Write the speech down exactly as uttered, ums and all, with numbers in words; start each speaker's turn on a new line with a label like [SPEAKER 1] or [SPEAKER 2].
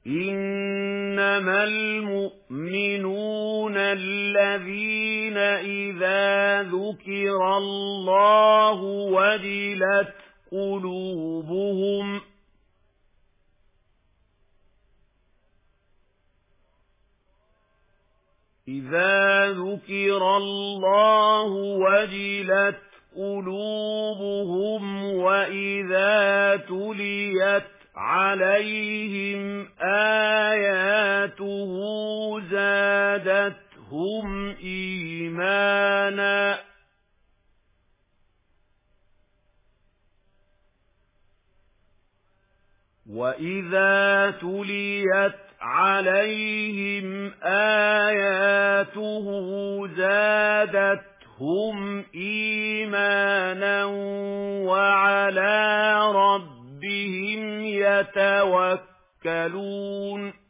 [SPEAKER 1] إنما المؤمنون الذين إذا ذكر الله وجلت قلوبهم إذا ذكر الله وجلت قلوبهم وإذا تليت عليهم آياته زادتهم إيمانا وإذا تليت عليهم آياته زادتهم إيمانا وعلى ربهم يتوكلون